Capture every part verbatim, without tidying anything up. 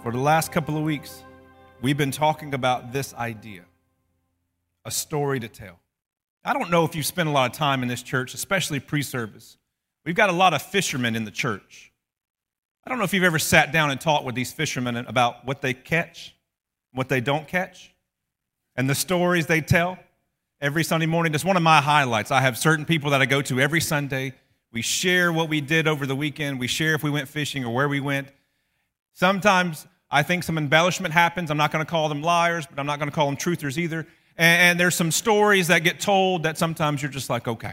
For the last couple of weeks, we've been talking about this idea, a story to tell. I don't know if you've spent a lot of time in this church, especially pre-service. We've got a lot of fishermen in the church. I don't know if you've ever sat down and talked with these fishermen about what they catch, what they don't catch, and the stories they tell every Sunday morning. That's one of my highlights. I have certain people that I go to every Sunday. We share what we did over the weekend. We share if we went fishing or where we went. Sometimes I think some embellishment happens. I'm not going to call them liars, but I'm not going to call them truthers either. And, and there's some stories that get told that sometimes you're just like, okay.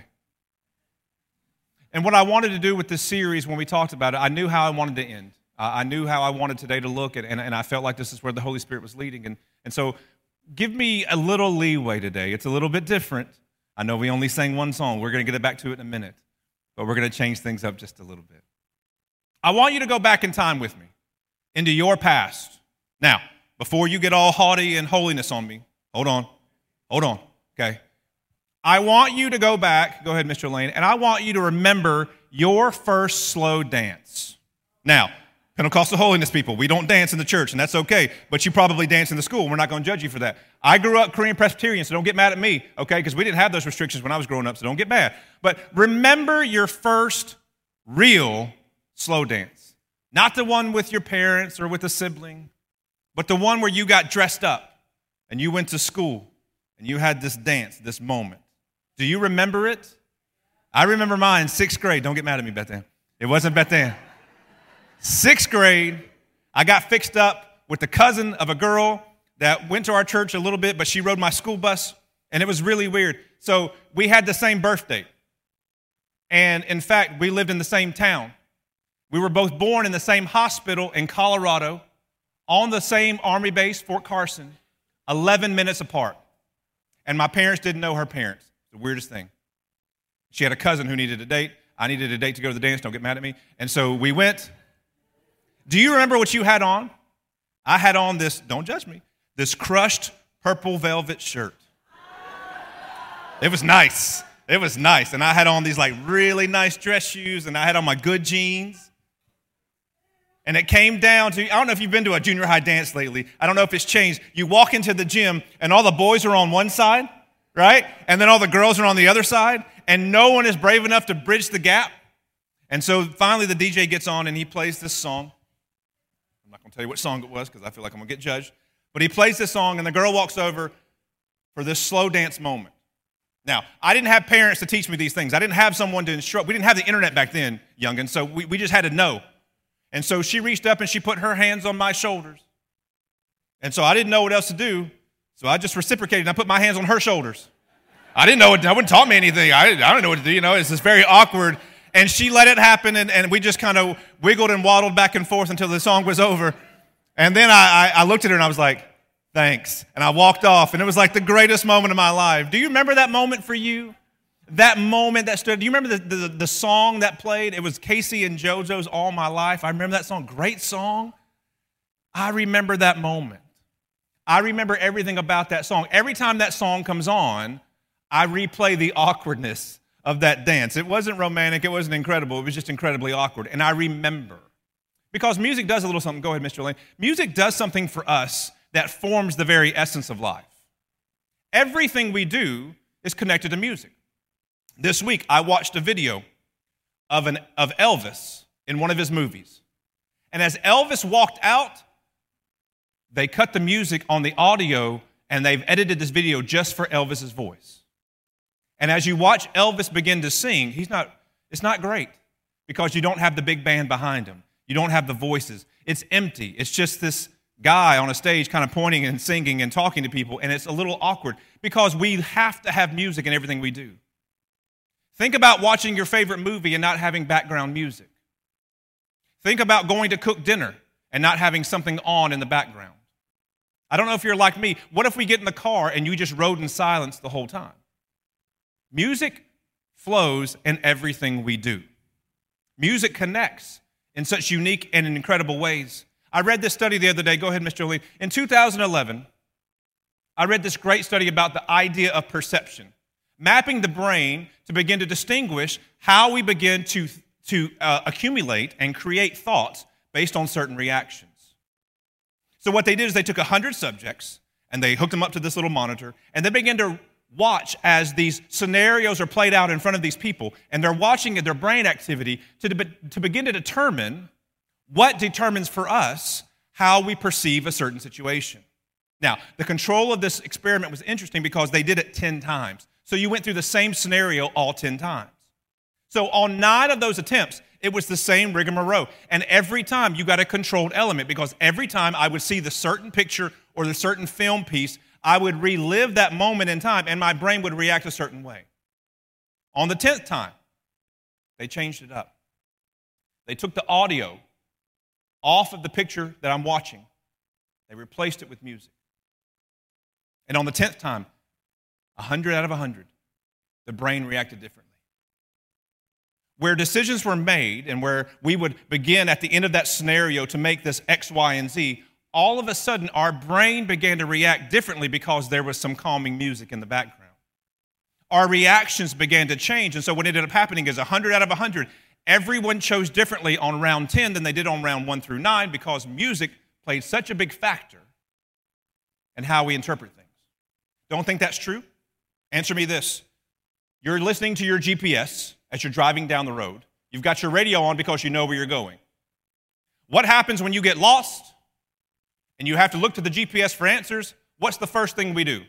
And what I wanted to do with this series when we talked about it, I knew how I wanted to end. Uh, I knew how I wanted today to look, and, and, and I felt like this is where the Holy Spirit was leading. And, and so give me a little leeway today. It's a little bit different. I know we only sang one song. We're going to get back to it in a minute, but we're going to change things up just a little bit. I want you to go back in time with me into your past. Now, before you get all haughty and holiness on me, hold on, hold on, okay? I want you to go back, go ahead, Mister Lane, and I want you to remember your first slow dance. Now, Pentecostal holiness people, we don't dance in the church, and that's okay, but you probably dance in the school. We're not going to judge you for that. I grew up Korean Presbyterian, so don't get mad at me, okay, because we didn't have those restrictions when I was growing up, so don't get mad. But remember your first real slow dance. Not the one with your parents or with a sibling, but the one where you got dressed up and you went to school and you had this dance, this moment. Do you remember it? I remember mine, sixth grade. Don't get mad at me, Beth Ann. It wasn't Beth Ann. Sixth grade, I got fixed up with the cousin of a girl that went to our church a little bit, but she rode my school bus, and it was really weird. So we had the same birthday. And in fact, we lived in the same town. We were both born in the same hospital in Colorado, on the same Army base, Fort Carson, eleven minutes apart. And my parents didn't know her parents. The weirdest thing. She had a cousin who needed a date. I needed a date to go to the dance. Don't get mad at me. And so we went. Do you remember what you had on? I had on this, don't judge me, this crushed purple velvet shirt. It was nice. It was nice. And I had on these like really nice dress shoes, and I had on my good jeans. And it came down to, I don't know if you've been to a junior high dance lately. I don't know if it's changed. You walk into the gym, and all the boys are on one side, right? And then all the girls are on the other side, and no one is brave enough to bridge the gap. And so finally the D J gets on, and he plays this song. I'm not going to tell you what song it was because I feel like I'm going to get judged. But he plays this song, and the girl walks over for this slow dance moment. Now, I didn't have parents to teach me these things. I didn't have someone to instruct. We didn't have the internet back then, youngin', so we, we just had to know. And so she reached up and she put her hands on my shoulders. And so I didn't know what else to do, so I just reciprocated and I put my hands on her shoulders. I didn't know, it, no one taught me anything. I, I don't know what to do, you know, it's just very awkward. And she let it happen, and, and we just kind of wiggled and waddled back and forth until the song was over. And then I, I, I looked at her and I was like, thanks. And I walked off, and it was like the greatest moment of my life. Do you remember that moment for you? That moment that stood, do you remember the, the, the song that played? It was Casey and JoJo's All My Life. I remember that song. Great song. I remember that moment. I remember everything about that song. Every time that song comes on, I replay the awkwardness of that dance. It wasn't romantic. It wasn't incredible. It was just incredibly awkward. And I remember. Because music does a little something. Go ahead, Mister Lane. Music does something for us that forms the very essence of life. Everything we do is connected to music. This week, I watched a video of, an, of Elvis in one of his movies. And as Elvis walked out, they cut the music on the audio, and they've edited this video just for Elvis's voice. And as you watch Elvis begin to sing, he's not, it's not great because you don't have the big band behind him. You don't have the voices. It's empty. It's just this guy on a stage kind of pointing and singing and talking to people, and it's a little awkward because we have to have music in everything we do. Think about watching your favorite movie and not having background music. Think about going to cook dinner and not having something on in the background. I don't know if you're like me. What if we get in the car and you just rode in silence the whole time? Music flows in everything we do. Music connects in such unique and incredible ways. I read this study the other day. Go ahead, Mister Lee. In two thousand eleven, I read this great study about the idea of perception, mapping the brain to begin to distinguish how we begin to, to uh, accumulate and create thoughts based on certain reactions. So what they did is they took one hundred subjects and they hooked them up to this little monitor, and they began to watch as these scenarios are played out in front of these people, and they're watching their brain activity to, to begin to determine what determines for us how we perceive a certain situation. Now, the control of this experiment was interesting because they did it ten times. So you went through the same scenario all ten times. So on nine of those attempts, it was the same rigmarole. And every time you got a controlled element, because every time I would see the certain picture or the certain film piece, I would relive that moment in time, and my brain would react a certain way. On the tenth time, they changed it up. They took the audio off of the picture that I'm watching. They replaced it with music. And on the tenth time, one hundred out of one hundred, the brain reacted differently. Where decisions were made and where we would begin at the end of that scenario to make this X, Y, and Z, all of a sudden our brain began to react differently because there was some calming music in the background. Our reactions began to change, and so what ended up happening is one hundred out of one hundred, everyone chose differently on round ten than they did on round one through nine because music played such a big factor in how we interpret things. Don't think that's true? Answer me this. You're listening to your G P S as you're driving down the road. You've got your radio on because you know where you're going. What happens when you get lost and you have to look to the G P S for answers? What's the first thing we do?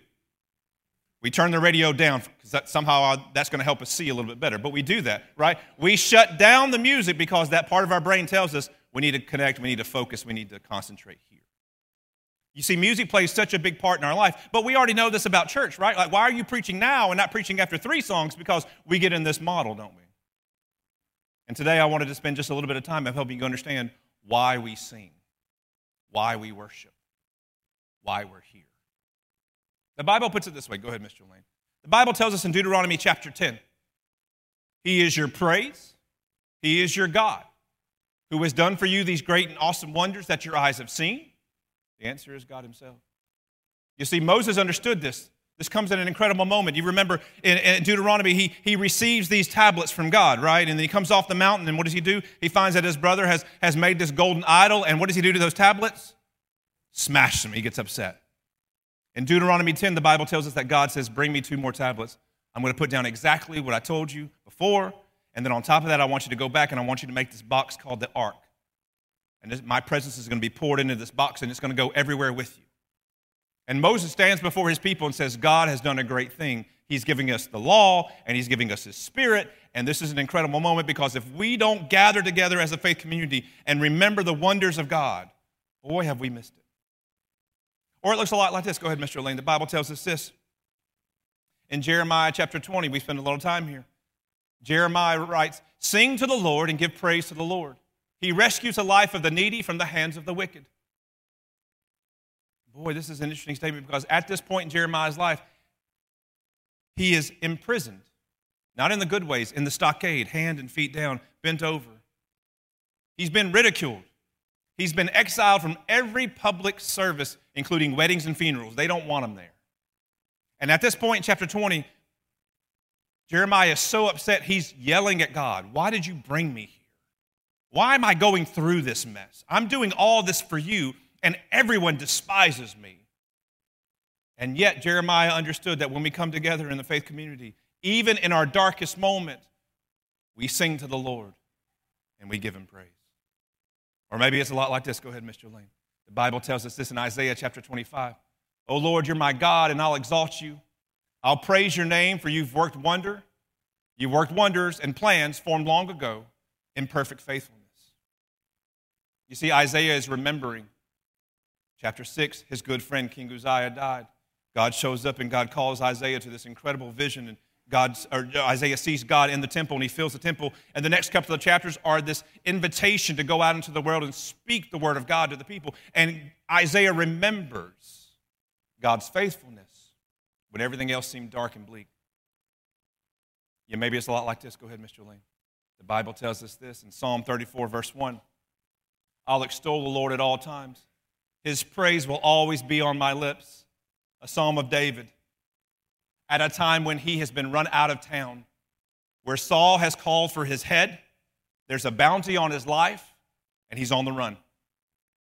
We turn the radio down because that, somehow that's going to help us see a little bit better. But we do that, right? We shut down the music because that part of our brain tells us we need to connect, we need to focus, we need to concentrate here. You see, music plays such a big part in our life, but we already know this about church, right? Like, why are you preaching now and not preaching after three songs? Because we get in this model, don't we? And today I wanted to spend just a little bit of time of helping you understand why we sing, why we worship, why we're here. The Bible puts it this way. Go ahead, Mister Lane. The Bible tells us in Deuteronomy chapter ten, He is your praise, He is your God, who has done for you these great and awesome wonders that your eyes have seen. The answer is God Himself. You see, Moses understood this. This comes at an incredible moment. You remember in, in Deuteronomy, he, he receives these tablets from God, right? And then he comes off the mountain, and what does he do? He finds that his brother has, has made this golden idol, and what does he do to those tablets? Smash them. He gets upset. In Deuteronomy ten, the Bible tells us that God says, bring me two more tablets. I'm going to put down exactly what I told you before, and then on top of that, I want you to go back, and I want you to make this box called the ark. And this, my presence is going to be poured into this box, and it's going to go everywhere with you. And Moses stands before his people and says, God has done a great thing. He's giving us the law, and He's giving us His Spirit, and this is an incredible moment because if we don't gather together as a faith community and remember the wonders of God, boy, have we missed it. Or it looks a lot like this. Go ahead, Mister Lane. The Bible tells us this. In Jeremiah chapter twenty, we spend a little time here. Jeremiah writes, sing to the Lord and give praise to the Lord. He rescues the life of the needy from the hands of the wicked. Boy, this is an interesting statement because at this point in Jeremiah's life, he is imprisoned. Not in the good ways, in the stockade, hand and feet down, bent over. He's been ridiculed. He's been exiled from every public service, including weddings and funerals. They don't want him there. And at this point in chapter twenty, Jeremiah is so upset, he's yelling at God, why did you bring me here? Why am I going through this mess? I'm doing all this for you, and everyone despises me. And yet Jeremiah understood that when we come together in the faith community, even in our darkest moment, we sing to the Lord and we give Him praise. Or maybe it's a lot like this. Go ahead, Mister Lane. The Bible tells us this in Isaiah chapter twenty-five. Oh Lord, you're my God, and I'll exalt you. I'll praise your name, for you've worked wonder. You've worked wonders and plans formed long ago in perfect faithfulness. You see, Isaiah is remembering. Chapter six, his good friend King Uzziah died. God shows up and God calls Isaiah to this incredible vision, and God, or Isaiah sees God in the temple, and he fills the temple. And the next couple of chapters are this invitation to go out into the world and speak the word of God to the people. And Isaiah remembers God's faithfulness when everything else seemed dark and bleak. Yeah, maybe it's a lot like this. Go ahead, Mister Lane. The Bible tells us this in Psalm thirty-four, verse one. I'll extol the Lord at all times. His praise will always be on my lips. A psalm of David. At a time when he has been run out of town, where Saul has called for his head, there's a bounty on his life, and he's on the run.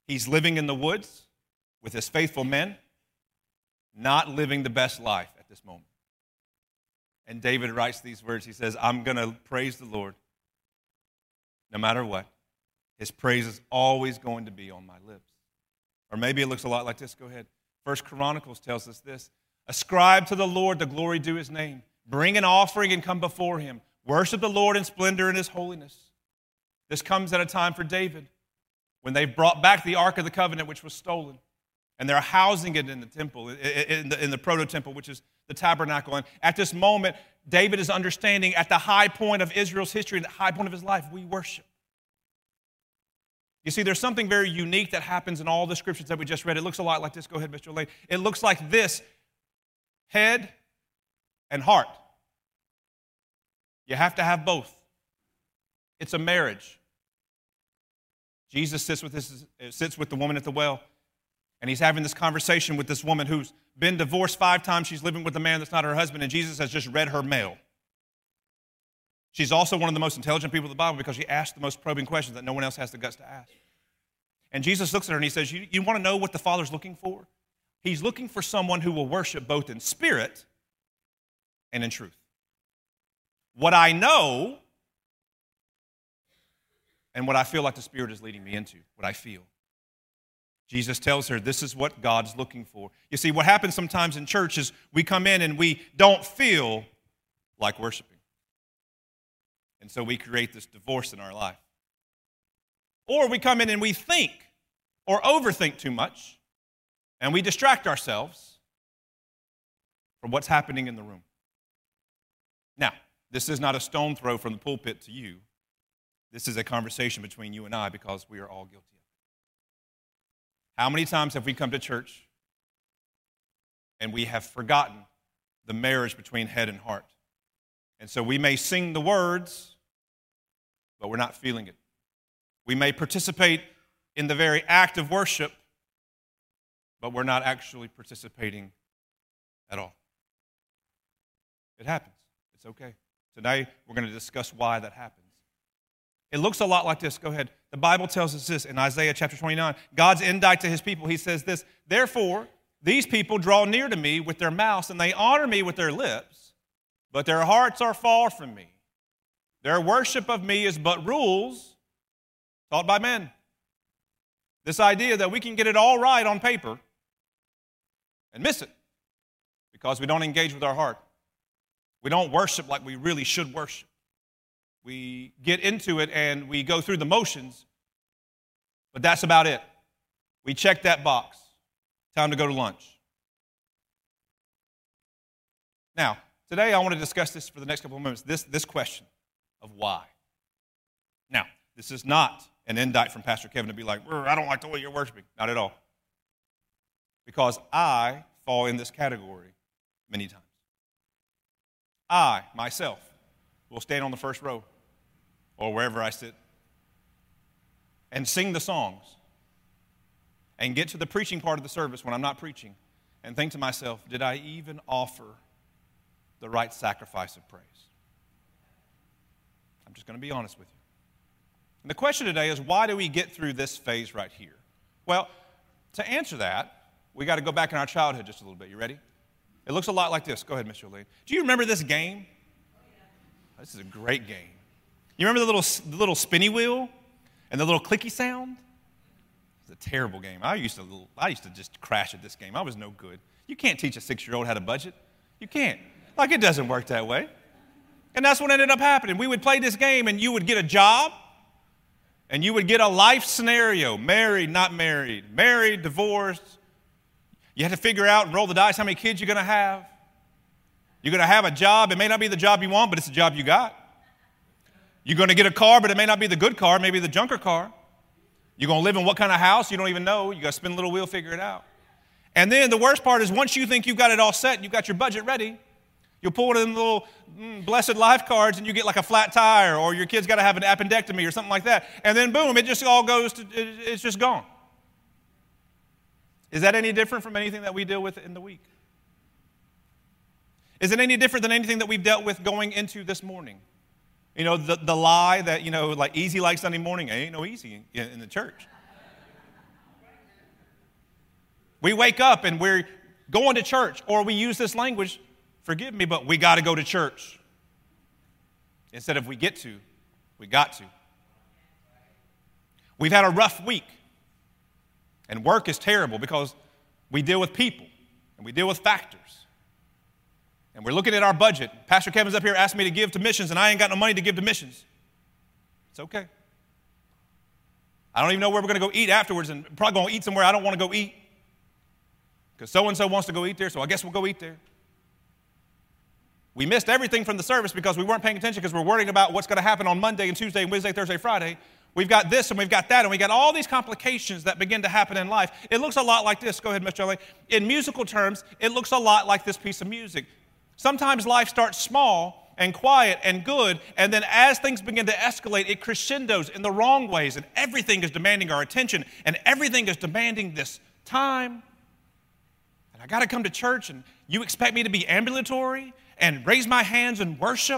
He's living in the woods with his faithful men, not living the best life at this moment. And David writes these words. He says, I'm going to praise the Lord no matter what. His praise is always going to be on my lips. Or maybe it looks a lot like this. Go ahead. First Chronicles tells us this. Ascribe to the Lord the glory due his name. Bring an offering and come before him. Worship the Lord in splendor and his holiness. This comes at a time for David when they brought back the Ark of the Covenant, which was stolen. And they're housing it in the temple, in the, in the proto-temple, which is the tabernacle. And at this moment, David is understanding at the high point of Israel's history, the high point of his life, we worship. You see, there's something very unique that happens in all the scriptures that we just read. It looks a lot like this. Go ahead, Mister Lane. It looks like this, head and heart. You have to have both. It's a marriage. Jesus sits with, this, sits with the woman at the well, and he's having this conversation with this woman who's been divorced five times. She's living with a man that's not her husband, and Jesus has just read her mail. She's also one of the most intelligent people in the Bible because she asked the most probing questions that no one else has the guts to ask. And Jesus looks at her and he says, you, you want to know what the Father's looking for? He's looking for someone who will worship both in spirit and in truth. What I know and what I feel like the Spirit is leading me into, what I feel. Jesus tells her this is what God's looking for. You see, what happens sometimes in church is we come in and we don't feel like worshiping. And so we create this divorce in our life. Or we come in and we think or overthink too much, and we distract ourselves from what's happening in the room. Now, this is not a stone throw from the pulpit to you. This is a conversation between you and I because we are all guilty of it. How many times have we come to church and we have forgotten the marriage between head and heart? And so we may sing the words, but we're not feeling it. We may participate in the very act of worship, but we're not actually participating at all. It happens. It's okay. Today, we're going to discuss why that happens. It looks a lot like this. Go ahead. The Bible tells us this in Isaiah chapter twenty-nine. God's indict to his people. He says this, therefore, these people draw near to me with their mouths, and they honor me with their lips, but their hearts are far from me. Their worship of me is but rules taught by men. This idea that we can get it all right on paper and miss it because we don't engage with our heart. We don't worship like we really should worship. We get into it and we go through the motions, but that's about it. We check that box. Time to go to lunch. Now, today I want to discuss this for the next couple of minutes, this, this question of why. Now, this is not an indict from Pastor Kevin to be like, I don't like the way you're worshiping. Not at all. Because I fall in this category many times. I, myself, will stand on the first row or wherever I sit and sing the songs and get to the preaching part of the service when I'm not preaching and think to myself, did I even offer the right sacrifice of praise? I'm just going to be honest with you. And the question today is, why do we get through this phase right here? Well, to answer that, we got to go back in our childhood just a little bit. You ready? It looks a lot like this. Go ahead, Mister Lee. Do you remember this game? This is a great game. You remember the little, the little spinny wheel and the little clicky sound? It's a terrible game. I used to, I used to just crash at this game. I was no good. You can't teach a six-year-old how to budget. You can't. Like, it doesn't work that way. And that's what ended up happening. We would play this game, and you would get a job, and you would get a life scenario, married, not married, married, divorced. You had to figure out and roll the dice how many kids you're going to have. You're going to have a job. It may not be the job you want, but it's the job you got. You're going to get a car, but it may not be the good car, maybe the junker car. You're going to live in what kind of house? You don't even know. You got to spin a little wheel, figure it out. And then the worst part is once you think you've got it all set, you've got your budget ready, you'll pull one of them little mm, blessed life cards and you get like a flat tire, or your kid's got to have an appendectomy or something like that. And then boom, it just all goes to, it, it's just gone. Is that any different from anything that we deal with in the week? Is it any different than anything that we've dealt with going into this morning? You know, the, the lie that, you know, like easy like Sunday morning, ain't no easy in, in the church. We wake up and we're going to church, or we use this language, forgive me, but we got to go to church. Instead of we get to, we got to. We've had a rough week, and work is terrible because we deal with people, and we deal with factors. And we're looking at our budget. Pastor Kevin's up here asking me to give to missions, and I ain't got no money to give to missions. It's okay. I don't even know where we're going to go eat afterwards, and probably going to eat somewhere I don't want to go eat because so-and-so wants to go eat there, so I guess we'll go eat there. We missed everything from the service because we weren't paying attention because we're worrying about what's going to happen on Monday and Tuesday and Wednesday, Thursday, Friday. We've got this and we've got that, and we got all these complications that begin to happen in life. It looks a lot like this. Go ahead, Mister Jolie. In musical terms, it looks a lot like this piece of music. Sometimes life starts small and quiet and good, and then as things begin to escalate, it crescendos in the wrong ways, and everything is demanding our attention, and everything is demanding this time. And I got to come to church, and you expect me to be ambulatory and raise my hands and worship?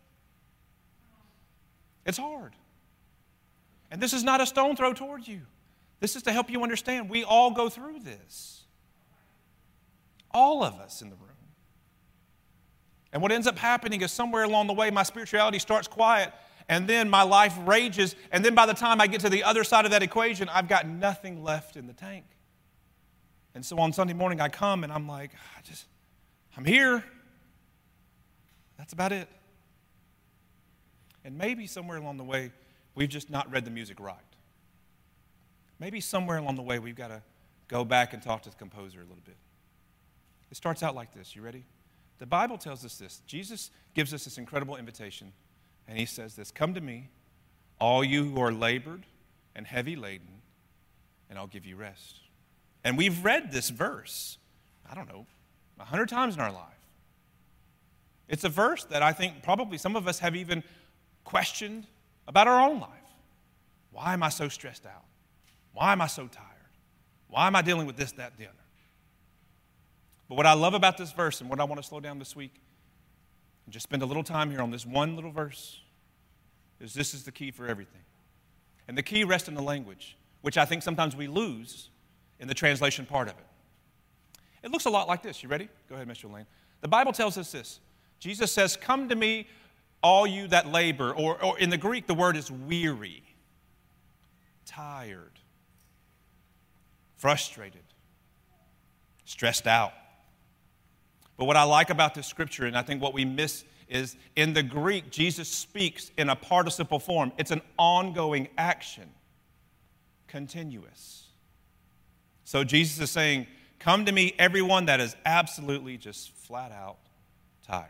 It's hard. And this is not a stone throw toward you. This is to help you understand we all go through this. All of us in the room. And what ends up happening is somewhere along the way, my spirituality starts quiet, and then my life rages, and then by the time I get to the other side of that equation, I've got nothing left in the tank. And so on Sunday morning, I come, and I'm like, I just, I'm here. That's about it. And maybe somewhere along the way, we've just not read the music right. Maybe somewhere along the way, we've got to go back and talk to the composer a little bit. It starts out like this. You ready? The Bible tells us this. Jesus gives us this incredible invitation, and he says this, come to me, all you who are labored and heavy laden, and I'll give you rest. And we've read this verse, I don't know, a hundred times in our life. It's a verse that I think probably some of us have even questioned about our own life. Why am I so stressed out? Why am I so tired? Why am I dealing with this, that, the other? But what I love about this verse and what I want to slow down this week and just spend a little time here on this one little verse is this is the key for everything. And the key rests in the language, which I think sometimes we lose in the translation part of it. It looks a lot like this. You ready? Go ahead, Mister Lane. The Bible tells us this. Jesus says, come to me, all you that labor, or, or in the Greek, the word is weary, tired, frustrated, stressed out. But what I like about this scripture, and I think what we miss, is in the Greek, Jesus speaks in a participle form. It's an ongoing action, continuous. So Jesus is saying, come to me, everyone that is absolutely just flat out tired.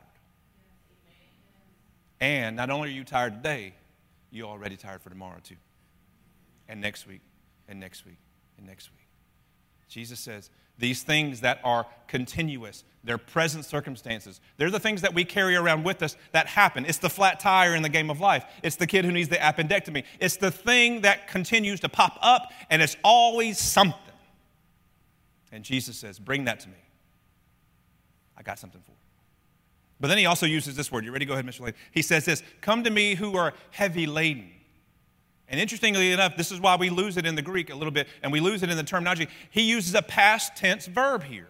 And not only are you tired today, you're already tired for tomorrow too. And next week, and next week, and next week. Jesus says, these things that are continuous, they're present circumstances. They're the things that we carry around with us that happen. It's the flat tire in the game of life. It's the kid who needs the appendectomy. It's the thing that continues to pop up, and it's always something. And Jesus says, bring that to me. I got something for you. But then he also uses this word. You ready? Go ahead, Mister Lane. He says this, come to me who are heavy laden. And interestingly enough, this is why we lose it in the Greek a little bit, and we lose it in the terminology. He uses a past tense verb here.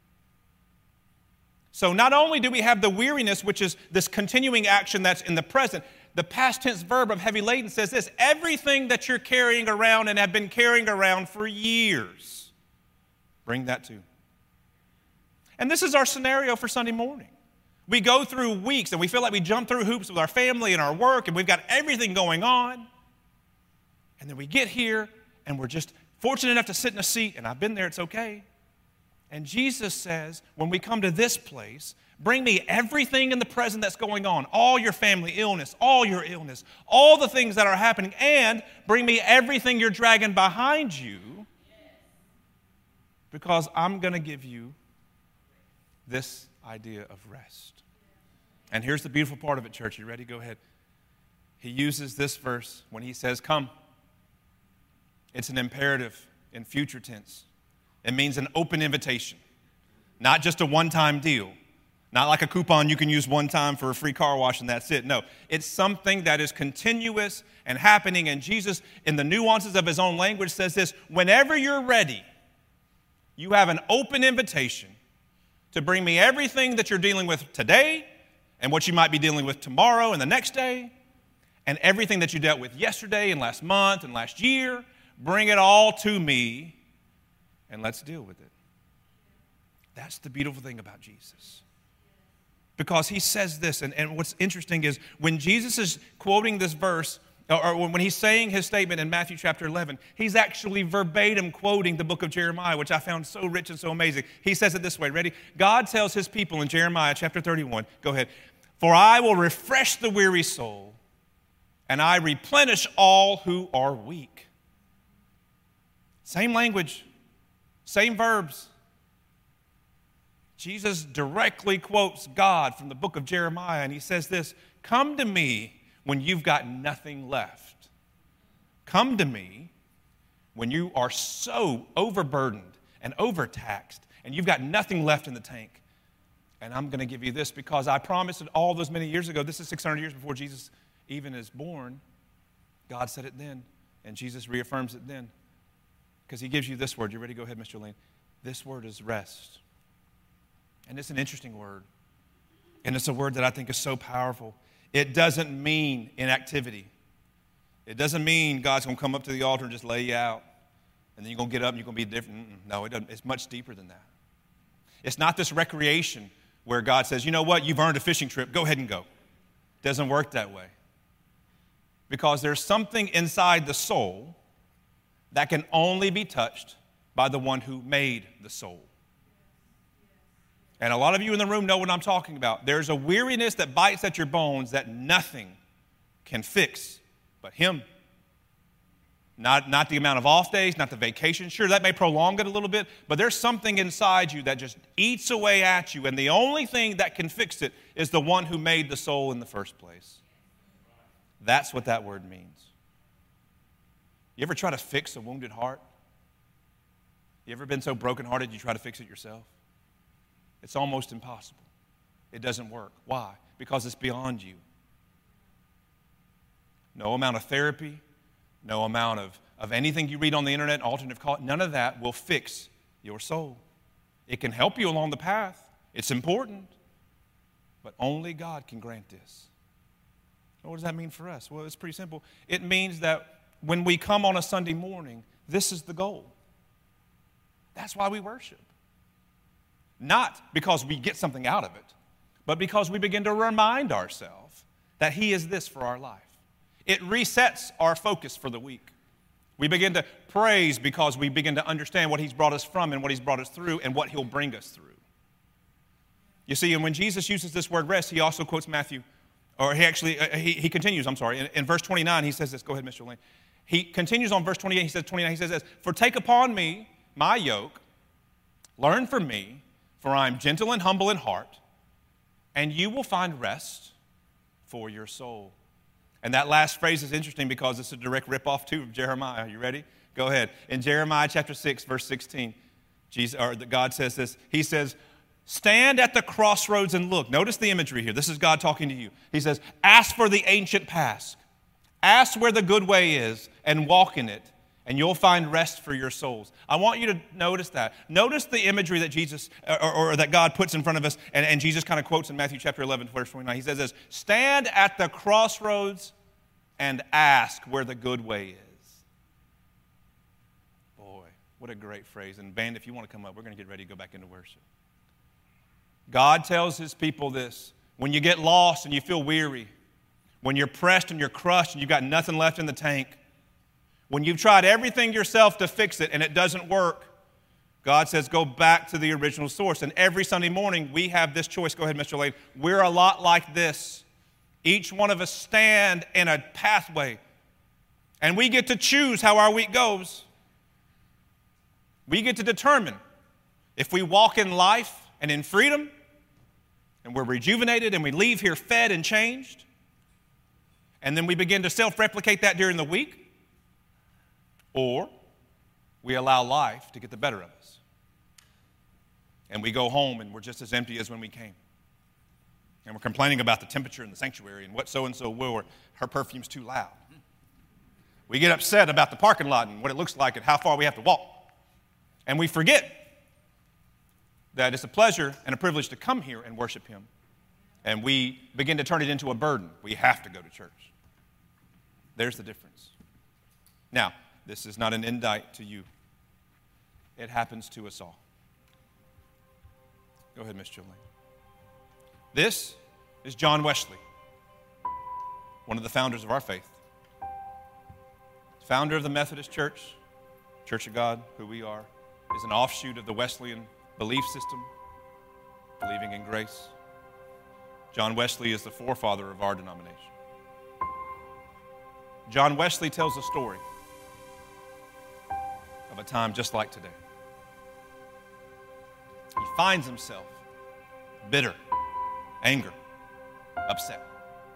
So not only do we have the weariness, which is this continuing action that's in the present, the past tense verb of heavy laden says this, everything that you're carrying around and have been carrying around for years, bring that too. And this is our scenario for Sunday morning. We go through weeks and we feel like we jump through hoops with our family and our work and we've got everything going on. And then we get here and we're just fortunate enough to sit in a seat, and I've been there, it's okay. And Jesus says, when we come to this place, bring me everything in the present that's going on, all your family illness, all your illness, all the things that are happening, and bring me everything you're dragging behind you, because I'm going to give you this idea of rest. And here's the beautiful part of it, church. You ready? Go ahead. He uses this verse when he says, come. It's an imperative in future tense. It means an open invitation, not just a one-time deal, not like a coupon you can use one time for a free car wash and that's it. No, it's something that is continuous and happening. And Jesus, in the nuances of his own language, says this, whenever you're ready, You have an open invitation to bring me everything that you're dealing with today and what you might be dealing with tomorrow and the next day and everything that you dealt with yesterday and last month and last year. Bring it all to me and let's deal with it. That's the beautiful thing about Jesus. Because he says this, and, and what's interesting is when Jesus is quoting this verse, or when he's saying his statement in Matthew chapter eleven, he's actually verbatim quoting the book of Jeremiah, which I found so rich and so amazing. He says it this way, ready? God tells his people in Jeremiah chapter thirty-one, go ahead, "For I will refresh the weary soul, and I replenish all who are weak." Same language, same verbs. Jesus directly quotes God from the book of Jeremiah, and he says this, "Come to me when you've got nothing left. Come to me when you are so overburdened and overtaxed, and you've got nothing left in the tank. And I'm going to give you this because I promised it all those many years ago." This is six hundred years before Jesus even is born. God said it then, and Jesus reaffirms it then. Because he gives you this word. You ready? Go ahead, Mister Lane. This word is rest. And it's an interesting word. And it's a word that I think is so powerful. It doesn't mean inactivity. It doesn't mean God's going to come up to the altar and just lay you out. And then you're going to get up and you're going to be different. No, it doesn't. It's much deeper than that. It's not this recreation where God says, you know what, you've earned a fishing trip. Go ahead and go. It doesn't work that way. Because there's something inside the soul that can only be touched by the one who made the soul. And a lot of you in the room know what I'm talking about. There's a weariness that bites at your bones that nothing can fix but him. Not, not the amount of off days, not the vacation. Sure, that may prolong it a little bit, but there's something inside you that just eats away at you, and the only thing that can fix it is the one who made the soul in the first place. That's what that word means. You ever try to fix a wounded heart? You ever been so brokenhearted you try to fix it yourself? It's almost impossible. It doesn't work. Why? Because it's beyond you. No amount of therapy, no amount of, of anything you read on the internet, alternative call, none of that will fix your soul. It can help you along the path. It's important. But only God can grant this. What does that mean for us? Well, it's pretty simple. It means that when we come on a Sunday morning, this is the goal. That's why we worship. Not because we get something out of it, but because we begin to remind ourselves that he is this for our life. It resets our focus for the week. We begin to praise because we begin to understand what he's brought us from and what he's brought us through and what he'll bring us through. You see, and when Jesus uses this word rest, he also quotes Matthew, or he actually, uh, he, he continues, I'm sorry, in, in verse twenty-nine, he says this. Go ahead, Mister Lane. He continues on verse twenty-eight, he says twenty-nine, he says this, "For take upon me my yoke, learn from me, for I am gentle and humble in heart, and you will find rest for your soul." And that last phrase is interesting because it's a direct ripoff too of Jeremiah. Are you ready? Go ahead. In Jeremiah chapter six, verse sixteen, Jesus, or God says this. He says, "Stand at the crossroads and look." Notice the imagery here. This is God talking to you. He says, "Ask for the ancient path. Ask where the good way is and walk in it, and you'll find rest for your souls." I want you to notice that. Notice the imagery that Jesus, or, or that God puts in front of us, and, and Jesus kind of quotes in Matthew chapter eleven, verse twenty-nine. He says this, "Stand at the crossroads and ask where the good way is." Boy, what a great phrase. And band, if you want to come up, we're going to get ready to go back into worship. God tells his people this. When you get lost and you feel weary, when you're pressed and you're crushed and you've got nothing left in the tank, when you've tried everything yourself to fix it and it doesn't work, God says go back to the original source. And every Sunday morning we have this choice. Go ahead, Mister Lane. We're a lot like this. Each one of us stand in a pathway, and we get to choose how our week goes. We get to determine if we walk in life and in freedom, and we're rejuvenated and we leave here fed and changed, and then we begin to self-replicate that during the week, or we allow life to get the better of us. And we go home and we're just as empty as when we came. And we're complaining about the temperature in the sanctuary and what so-and-so will, or her perfume's too loud. We get upset about the parking lot and what it looks like and how far we have to walk. And we forget that it's a pleasure and a privilege to come here and worship him. And we begin to turn it into a burden. We have to go to church. There's the difference. Now, this is not an indictment to you. It happens to us all. Go ahead, Miss Jolene. This is John Wesley, one of the founders of our faith. Founder of the Methodist Church, Church of God, who we are, is an offshoot of the Wesleyan belief system, believing in grace. John Wesley is the forefather of our denomination. John Wesley tells a story of a time just like today. He finds himself bitter, angry, upset.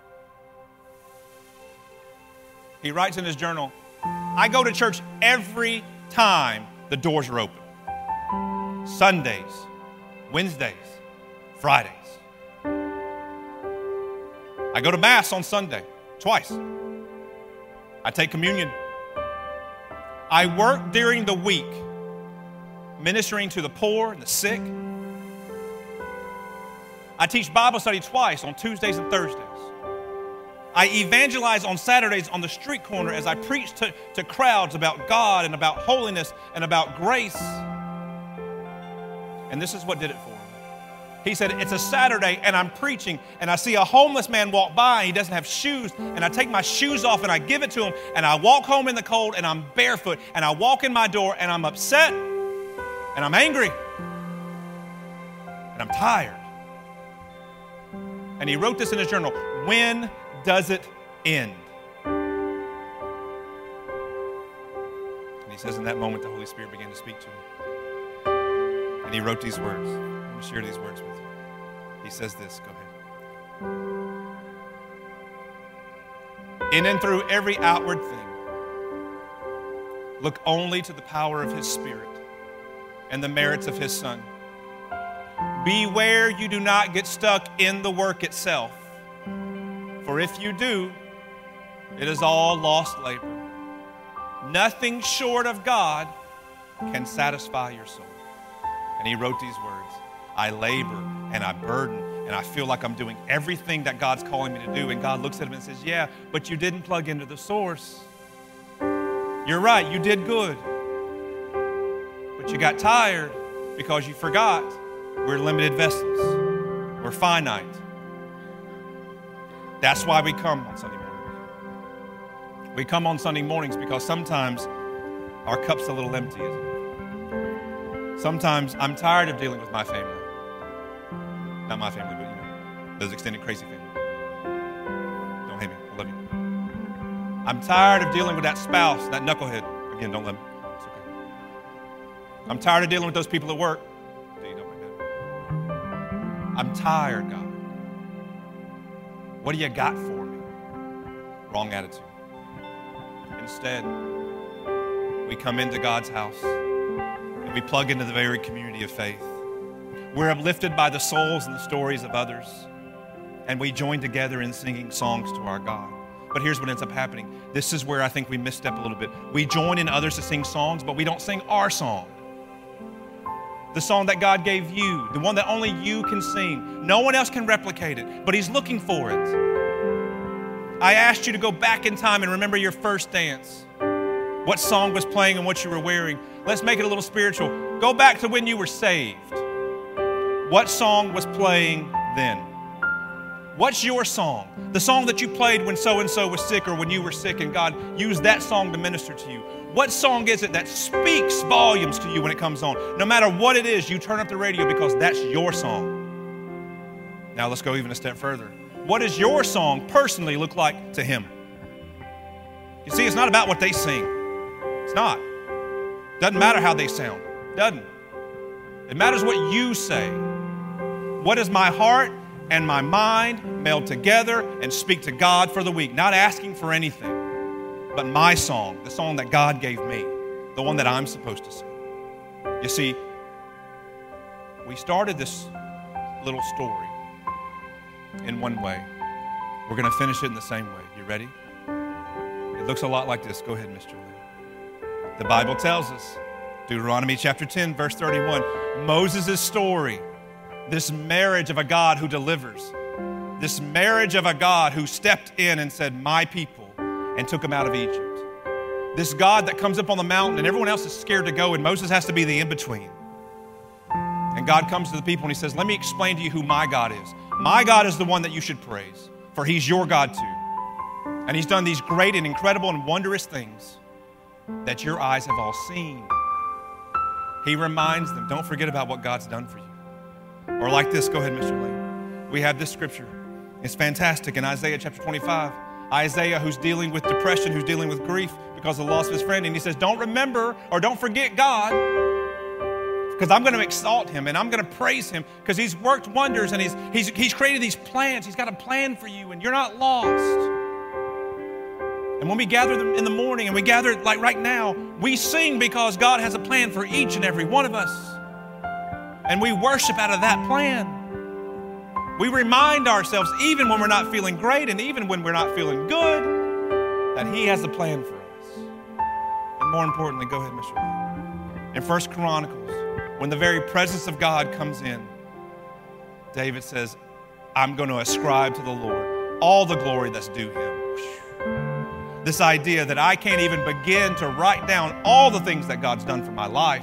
He writes in his journal, I go to church every time the doors are open. Sundays, Wednesdays, Fridays. I go to Mass on Sunday, twice. I take communion. I work during the week, ministering to the poor and the sick. I teach Bible study twice on Tuesdays and Thursdays. I evangelize on Saturdays on the street corner as I preach to, to crowds about God and about holiness and about grace. And this is what did it for him. He said, it's a Saturday and I'm preaching and I see a homeless man walk by and he doesn't have shoes, and I take my shoes off and I give it to him, and I walk home in the cold and I'm barefoot, and I walk in my door and I'm upset and I'm angry and I'm tired. And he wrote this in his journal, when does it end? And he says in that moment the Holy Spirit began to speak to him. And he wrote these words. Let me share these words with you. He says this, go ahead. In and through every outward thing, look only to the power of his Spirit and the merits of his Son. Beware you do not get stuck in the work itself. For if you do, it is all lost labor. Nothing short of God can satisfy your soul. And he wrote these words, I labor and I burden and I feel like I'm doing everything that God's calling me to do. And God looks at him and says, yeah, but you didn't plug into the source. You're right, you did good. But you got tired because you forgot we're limited vessels. We're finite. That's why we come on Sunday mornings. We come on Sunday mornings because sometimes our cup's a little empty, isn't it? Sometimes I'm tired of dealing with my family. Not my family, but you know, those extended crazy family. Don't hate me, I love you. I'm tired of dealing with that spouse, that knucklehead. Again, don't let me, it's okay. I'm tired of dealing with those people at work. I'm tired, God. What do you got for me? Wrong attitude. Instead, we come into God's house and we plug into the very community of faith. We're uplifted by the souls and the stories of others, and we join together in singing songs to our God. But here's what ends up happening. This is where I think we misstep a little bit. We join in others to sing songs, but we don't sing our song. The song that God gave you, the one that only you can sing. No one else can replicate it, but he's looking for it. I asked you to go back in time and remember your first dance. What song was playing and what you were wearing. Let's make it a little spiritual. Go back to when you were saved. What song was playing then? What's your song? The song that you played when so-and-so was sick or when you were sick and God used that song to minister to you. What song is it that speaks volumes to you when it comes on? No matter what it is, you turn up the radio because that's your song. Now let's go even a step further. What does your song personally look like to him? You see, it's not about what they sing. It's not. Doesn't matter how they sound. Doesn't. It matters what you say. What does my heart and my mind meld together and speak to God for the week? Not asking for anything, but my song, the song that God gave me, the one that I'm supposed to sing. You see, we started this little story in one way. We're going to finish it in the same way. You ready? It looks a lot like this. Go ahead, Miss Julie. The Bible tells us Deuteronomy chapter ten, verse thirty-one. Moses' story, this marriage of a God who delivers, this marriage of a God who stepped in and said, my people, and took them out of Egypt. This God that comes up on the mountain and everyone else is scared to go and Moses has to be the in-between. And God comes to the people and he says, let me explain to you who my God is. My God is the one that you should praise, for he's your God too. And he's done these great and incredible and wondrous things that your eyes have all seen. He reminds them, don't forget about what God's done for you. Or like this, go ahead, Mister Lane. We have this scripture. It's fantastic in Isaiah chapter twenty-five. Isaiah, who's dealing with depression, who's dealing with grief because of the loss of his friend. And he says, don't remember or don't forget God, because I'm going to exalt him and I'm going to praise him because he's worked wonders and he's, he's, he's created these plans. He's got a plan for you and you're not lost. And when we gather them in the morning and we gather like right now, we sing because God has a plan for each and every one of us. And we worship out of that plan. We remind ourselves, even when we're not feeling great and even when we're not feeling good, that he has a plan for us. And more importantly, go ahead, Mister Lee. In First Chronicles, when the very presence of God comes in, David says, I'm going to ascribe to the Lord all the glory that's due him. This idea that I can't even begin to write down all the things that God's done for my life.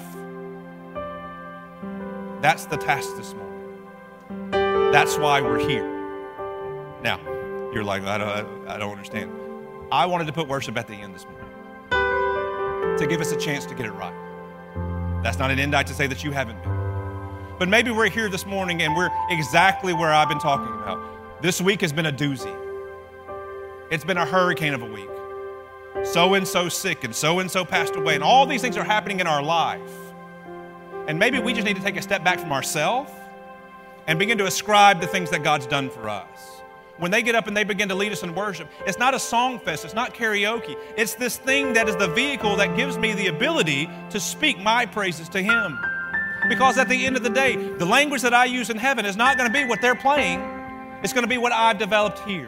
That's the task this morning. That's why we're here. Now, you're like, I don't, I don't understand. I wanted to put worship at the end this morning to give us a chance to get it right. That's not an indict to say that you haven't been. But maybe we're here this morning and we're exactly where I've been talking about. This week has been a doozy. It's been a hurricane of a week. So-and-so sick and so-and-so passed away, and all these things are happening in our life. And maybe we just need to take a step back from ourselves and begin to ascribe the things that God's done for us. When they get up and they begin to lead us in worship, it's not a song fest, it's not karaoke. It's this thing that is the vehicle that gives me the ability to speak my praises to him. Because at the end of the day, the language that I use in heaven is not going to be what they're playing. It's going to be what I've developed here.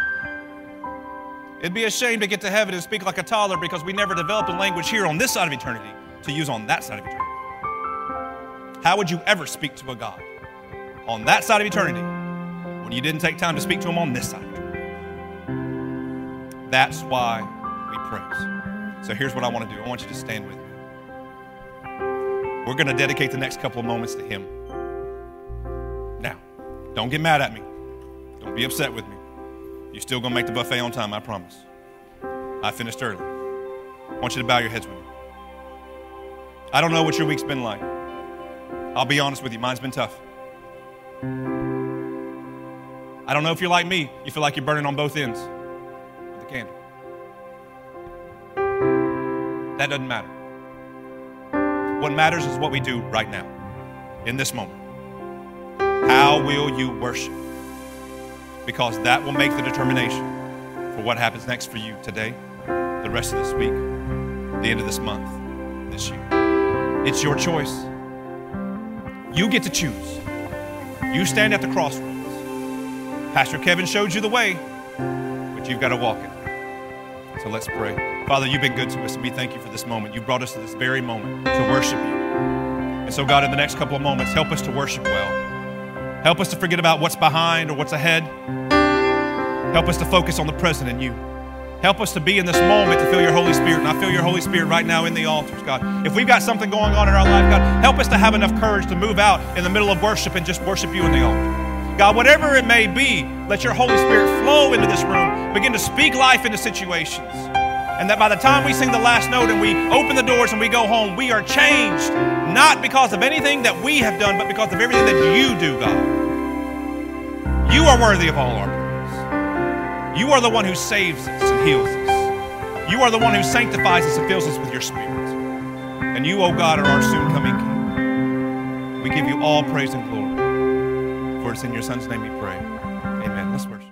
It'd be a shame to get to heaven and speak like a toddler because we never developed a language here on this side of eternity to use on that side of eternity. How would you ever speak to a God on that side of eternity when you didn't take time to speak to him on this side of eternity? That's why we praise. So here's what I want to do. I want you to stand with me. We're going to dedicate the next couple of moments to him. Now, don't get mad at me. Don't be upset with me. You're still going to make the buffet on time, I promise. I finished early. I want you to bow your heads with me. I don't know what your week's been like. I'll be honest with you, mine's been tough. I don't know if you're like me. You feel like you're burning on both ends of the candle. That doesn't matter. What matters is what we do right now, in this moment. How will you worship? Because that will make the determination for what happens next for you today, the rest of this week, the end of this month, this year. It's your choice. You get to choose. You stand at the crossroads. Pastor Kevin showed you the way, but you've got to walk it. So let's pray. Father, you've been good to us, and we thank you for this moment. You brought us to this very moment to worship you. And so, God, in the next couple of moments, help us to worship well. Help us to forget about what's behind or what's ahead. Help us to focus on the present in you. Help us to be in this moment to feel your Holy Spirit. And I feel your Holy Spirit right now in the altars, God. If we've got something going on in our life, God, help us to have enough courage to move out in the middle of worship and just worship you in the altar. God, whatever it may be, let your Holy Spirit flow into this room. Begin to speak life into situations. And that by the time we sing the last note and we open the doors and we go home, we are changed, not because of anything that we have done, but because of everything that you do, God. You are worthy of all our praise. You are the one who saves us and heals us. You are the one who sanctifies us and fills us with your Spirit. And you, O God, are our soon-coming King. We give you all praise and glory. For it's in your Son's name we pray. Amen. Let's worship.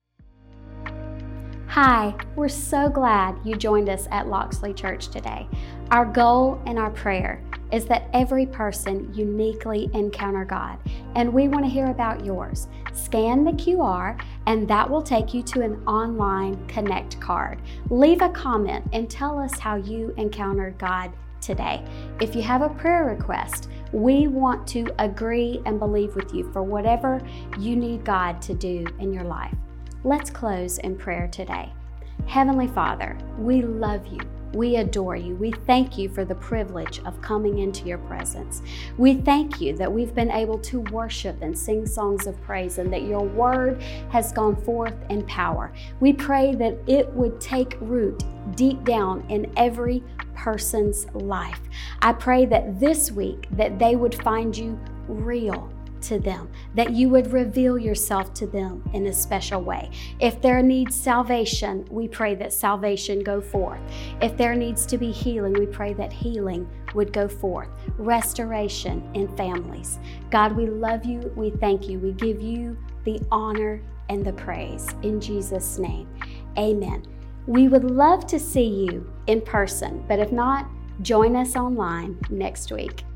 Hi, we're so glad you joined us at Loxley Church today. Our goal and our prayer is that every person uniquely encounter God, and we want to hear about yours. Scan the Q R, and that will take you to an online Connect card. Leave a comment and tell us how you encountered God today. If you have a prayer request, we want to agree and believe with you for whatever you need God to do in your life. Let's close in prayer today. Heavenly Father, we love you. We adore you. We thank you for the privilege of coming into your presence. We thank you that we've been able to worship and sing songs of praise and that your word has gone forth in power. We pray that it would take root deep down in every person's life. I pray that this week that they would find you real to them, that you would reveal yourself to them in a special way. If there needs salvation, we pray that salvation go forth. If there needs to be healing, we pray that healing would go forth. Restoration in families. God, we love you. We thank you. We give you the honor and the praise. In Jesus' name, amen. We would love to see you in person, but if not, join us online next week.